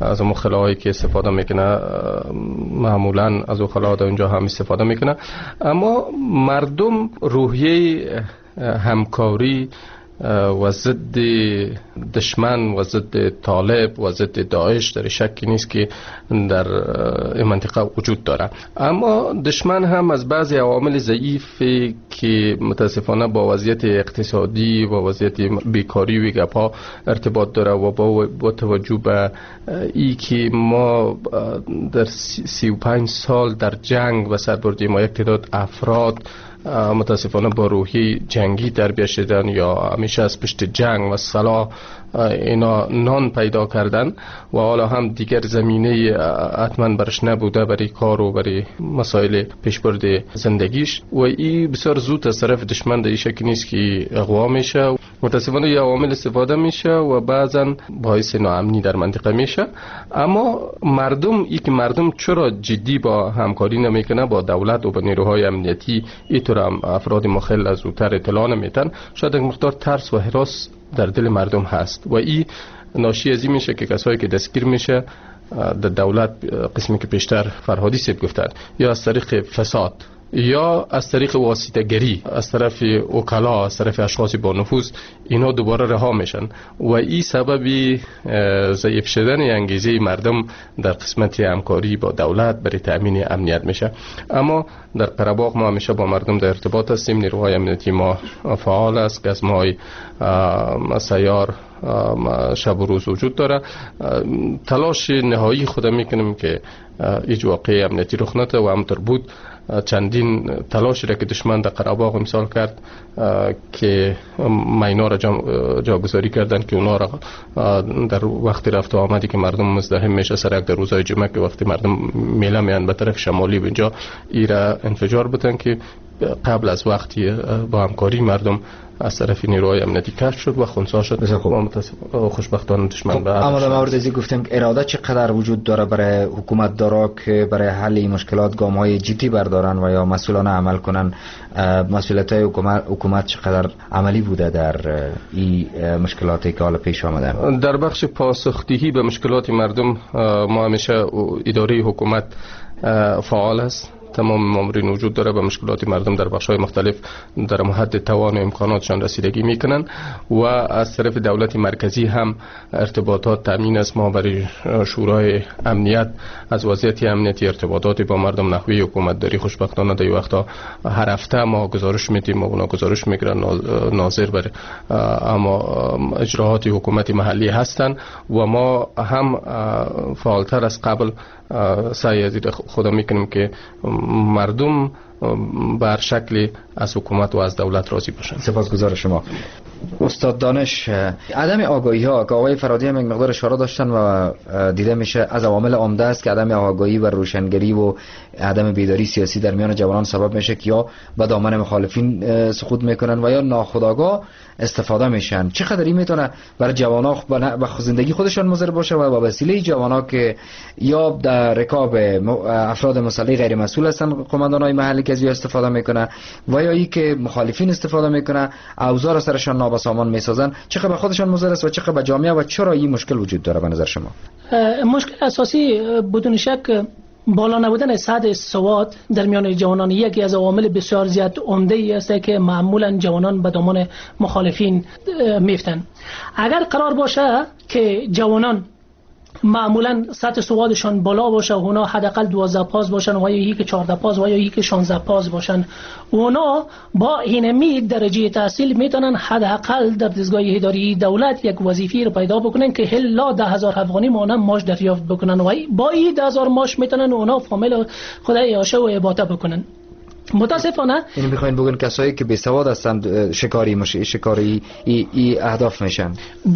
از اون خلاهایی که استفاده میکنه معمولا از اون خلاها در اونجا هم استفاده میکنه. اما مردم روحیه همکاری و ضد دشمن و ضد طالب و ضد داعش در شکی نیست که در این منطقه وجود داره. اما دشمن هم از بعضی عوامل ضعیفی که متاسفانه با وضعیت اقتصادی و وضعیت بیکاری و گپا ارتباط داره و با توجه به ای که ما در 35 سال در جنگ و سر بردیم و یک تعداد افراد متاسفانه با روحی جنگی تربیت شدن یا همیشه از پشت جنگ و سلاح اینا نان پیدا کردن و حالا هم دیگر زمینه حتما برش نبوده برای کار و برای مسائل پیشبرد زندگیش و این بسیار زود از طرف دشمن در این شکل نیست که اغوا میشه. متاسفانه یه عوامل استفاده میشه و بعضا باعث ناامنی در منطقه میشه. اما مردم چرا جدی با همکاری نمیکنه با دولت و با نیروهای امنیتی، اینطور هم افراد مخل زودتر اطلاع نمیتن. شاید یک مقدار ترس و هراس در دل مردم هست و این ناشی از این میشه که کسایی که دستگیر میشه در دولت، قسمی که پیشتر فرهادی سیب گفتن، یا از طریق فساد یا از طریق واسطه گری از طرف وکلا، از طرف اشخاص با نفوذ، اینا دوباره رها میشن و این سببی ضعیف شدن انگیزه مردم در قسمت همکاری با دولت برای تامین امنیت میشه. اما در قره‌باغ ما همیشه با مردم در ارتباط هستیم. نیروهای امنیتی ما فعال است، گزم‌های سیار شب و روز وجود داره. تلاش نهایی خود میکنیم که هیچ واقعه امنیتی رخ نده و همطور بود چندین تلاش را که دشمن در قره‌باغ امسال کرد که مینا را جاگذاری کردن که اونا را در وقتی رفت و آمدی که مردم مزدحم میشه سرک در روزهای جمعه که وقتی مردم میله میان به طرف شمالی و اینجا ایرا انفجار بتن که قبل از وقتی با همکاری مردم از طرف نیروهای امنیتی کشف شد و خنثی شد. خوشبختانه دشمن به اما در مورد ازی گفتیم که اراده چقدر وجود داره برای حکومت دارا که برای حل این مشکلات گام‌های جدی بردارن و یا مسئولانه عمل کنن. مسئولیت‌های حکومت چقدر عملی بوده در این مشکلاتی که حالا پیش آمده؟ در بخش پاسخدهی به مشکلات مردم ما همیشه اداره حکومت فعال است. تمام مامورین وجود داره، به مشکلات مردم در بخش‌های مختلف در حد توان و امکاناتشان رسیدگی میکنن و از طرف دولت مرکزی هم ارتباطات تامین است. ما برای شورای امنیت از وضعیت امنیتی ارتباطات با مردم نحوی حکومت داری خوشبختانه در وقتا هر هفته ما گزارش میدیم و اونا گزارش میگیرن، ناظر بر اما اجراعات حکومت محلی هستن و ما هم فعالتر از قبل سعی از خدا میکنیم که مردم بر شکل از حکومت و از دولت راضی باشند. سپاسگزار شما استاد دانش. عدم آگاهی ها که آقای فرهادی هم یک مقدار اشاره داشتن و دیده میشه از عوامل عمده است که عدم آگاهی و روشنگری و عدم بیداری سیاسی در میان جوانان سبب میشه که یا به دامن مخالفین سقوط میکنن و یا ناخودآگاه استفاده میشن. چقدر این میتونه برای جوانا به زندگی خودشان مضر باشه و به وسیله جوانا که یا در رکاب افراد مسلح غیر مسئول هستن، قماندانای محلی که از استفاده میکنه و یا ای که مخالفین استفاده میکنه، اوضاع را سرشان نابسامان میسازن، چقدر به خودشان مضر است و چقدر به جامعه و چرا این مشکل وجود داره به نظر شما؟ مشکل اساسی بدون شک بالا نبودن سطح سواد در میان جوانان یکی از عوامل بسیار زیاد عمده ای است که معمولا جوانان به دامان مخالفین میفتن. اگر قرار باشه که جوانان معمولا سطح سوادشان بالا باشه و اونا حداقل 12 پاس باشن و یا یک 14 پاس و یا یک 16 پاس باشن، اونا با اینمی درجه تحصیل میتونن حداقل در دستگاه اداری دولت یک وظیفه رو پیدا بکنن که هلا 10,000 افغانی ماهانه معاش دریافت بکنن و با این 10,000 معاش میتونن اونا فامیل خدای عاشه و عبادت بکنن. متاسفانه این میخواین بگن کسایی که بی سواد هستند شکاری ای اهداف میشن.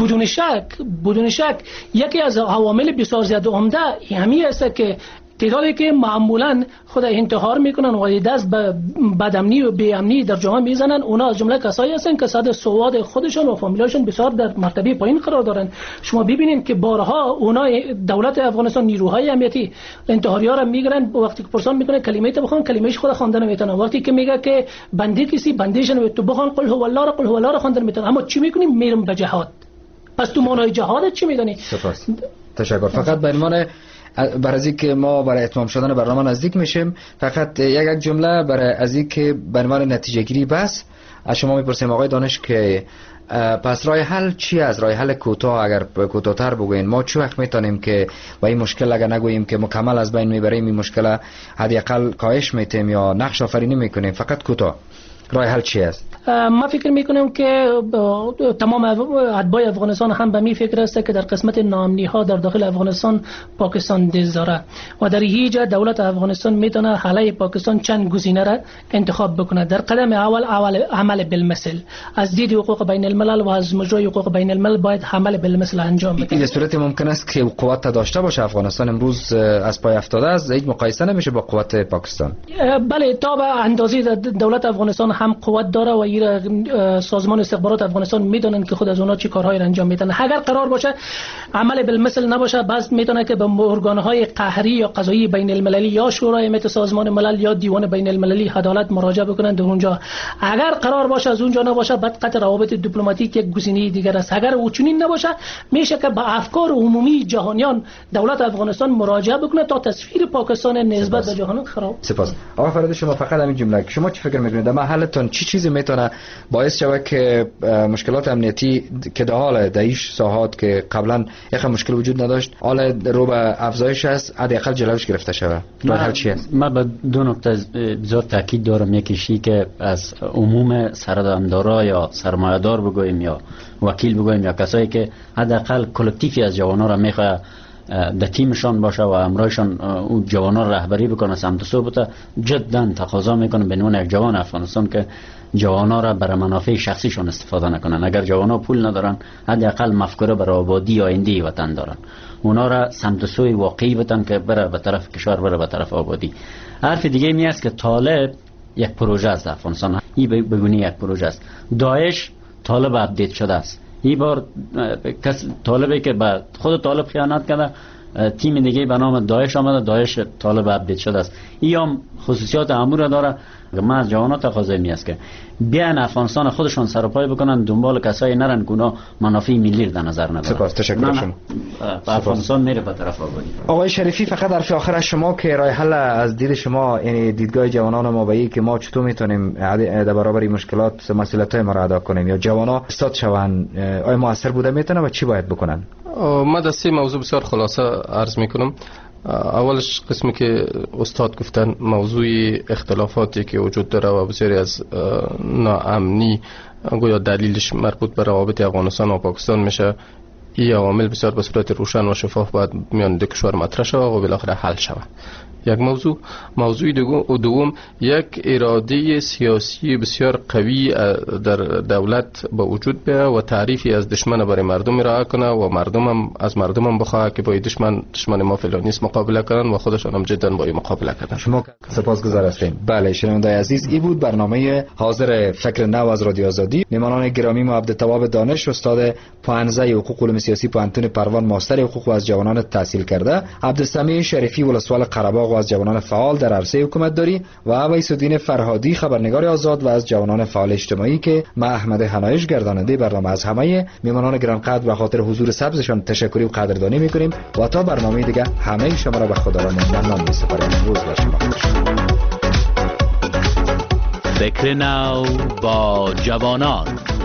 بدون شک یکی از عوامل بسیار زیاد عمده همین است که تعدادی که معمولا خود انتحار میکنن و دست به بدامنی و بیامنی در جامعه میزنن، اونا از جمله کسایی هستن که سطح سواد خودشون و فامیلاشون بسیار در مرتبه پایین قرار دارن. شما ببینید که بارها اونا دولت افغانستان نیروهای امنیتی انتحاری‌ها را میگیرن، وقتی که پرسان میکنه کلمه تو بخون کلمه‌اش خود خواندن نمیتونه، وقتی که میگه که بنده کسی بندهشون تو بخون قل هو الله را خواندن نمیتونه. اما چی میکنیم؟ میرم به جهاد. پس تو معنای جهاد چی میدونی؟ تشکر. فقط به عنوان برای از اینکه ما برای اتمام شدن برنامه نزدیک میشیم، فقط یک جمله برای از اینکه به عنوان نتیجه گیری بس از شما میپرسیم آقای دانش که پس راه حل چی است؟ راه حل کوتاه، اگر کوتاه‌تر بگوین ما چه وقت میتونیم که با این مشکل اگر نگوییم که مکمل از بین میبریم، این مشکل حداقل کاهش میتیم یا نقش آفرینی میکنیم، فقط کوتاه راه حل چی است؟ ما فکر میکنم که تمام اتباع افغانستان هم به می فکر است که در قسمت ناامنی ها در داخل افغانستان پاکستان دست داره و در هیچ دولت افغانستان میتونه حاله پاکستان چند گزینه را انتخاب بکنه. در قدم اول عمل بالمثل از دید حقوق بین الملل و از مجرای حقوق بین الملل باید عمل بالمثل انجام بده. این صورت ممکن است که قوت داشته باشه. افغانستان امروز از پای افتاده است، هیچ مقایسه نمیشه با قوت پاکستان. بله، تا به اندازه دولت افغانستان هم قوت داره و سازمان استخبارات افغانستان میدونن که خود از اونا چی کارهایی انجام میدن. اگر قرار باشه عمل بالمثل نباشه، بعض میتونه که به ارگانهای قهری یا قضایی بین المللی یا شورای امنیت سازمان ملل یا دیوان بین المللی عدالت مراجعه بکنن در اونجا. اگر قرار باشه از اونجا نباشه، بعد قطع روابط دیپلماتیک یک گزینه دیگر است. اگر او چنین نباشه، میشه که به افکار عمومی جهانیان دولت افغانستان مراجعه بکنه تا تصویر پاکستان نسبت به جهان خراب. سپاس. آقا فراد، شما فقط همین جمله، شما چی فکر میکنید در محلتون چی چیزی میتونه باعث شود که مشکلات امنیتی که در حال دایش ساحات که قبلا یک مشکل وجود نداشت حال رو به افزایش است، حداقل جلوش گرفته شود؟ راه حل چی است؟ من به دو نکته بسیار تاکید دارم. یکیشی که از عموم سردمدارا یا سرمایه‌دار بگوییم یا وکیل بگوییم یا کسایی که حداقل کلکتیفی از جوانا را میخواه در تیمشان باشه و امرایشان اون جوانان رهبری بکنه سمت صحبت، جدا تقاضا میکنه به عنوان یک جوان افغانستان که جوانا را برای منافع شخصیشان استفاده نکنن. اگر جوانا پول ندارن، حداقل مفکوره برای آبادی آینده وطن دارن، اونا را سمت سوی واقعی بتن که بره به طرف کشور، بره به طرف آبادی. حرف دیگه می است که طالب یک پروژه است. افغانستان این بگونی یک پروژه است. داعش طالب اپدیت شده است. این بار کس طالبی که به خود طالب خیانت کرده، تیم دیگه به نام داعش آمده، داعش طالب اپدیت شده است. این هم خصوصیات امور داره. من از جوانات تقاضا می است که بیان افغانستان خودشان سر و پای بکنن، دنبال کسایی نرن که اونا منافع ملی در نظر ندارن. سپاس، تشکر شما. افغانستان میره به طرف آبادی. آقای شریفی، فقط حرف آخر از شما که راه حل از دید شما، یعنی دیدگاه جوانان ما به که ما چطور میتونیم در برابر این مشکلات مسئولیت‌های ما را ادا کنیم یا جوانا استاد شوند، آیا موثر بوده میتونه و چی باید بکنن؟ من در سه موضوع بسیار خلاصه عرض میکنم. اولش قسمی که استاد گفتن، موضوع اختلافاتی که وجود داره و بسیاری از ناامنی گویا دلیلش مربوط به روابط افغانستان و پاکستان میشه. این عوامل بسیار به صورت روشن و شفاف باید میان دو کشور مطرح شود و بالاخره حل شود. یک موضوع دوم، یک اراده سیاسی بسیار قوی در دولت به وجود بیاید و تعریفی از دشمن برای مردم ارائه کنه و از مردم هم بخواه که با دشمن ما فلانی است مقابله کنن و خودشان هم جدا با این مقابله کنن. شما سپاسگزار هستیم. بله شنوندای عزیز، این بود برنامه حاضر فکر نو از رادیو آزادی. مهمانان گرامی ما عبدالتواب دانش، استاد پانزه حقوق علوم سیاسی پانتون پروان، ماستر حقوق و از جوانان تحصیل کرده، عبدالسمیع شریفی ولسوال قره‌باغ و از جوانان فعال در عرصه حکومت داری و ویس‌الدین فرهادی خبرنگار آزاد و از جوانان فعال اجتماعی که ما احمد حنایش گرداننده برنامه. از همه مهمانان گرانقدر و خاطر حضور سبزشان تشکری و قدردانی می‌کنیم و تا برنامه دیگه همه شما را به خداوند منان می‌سپاریم. روز بر شما خوش. فکر نو با جوانان.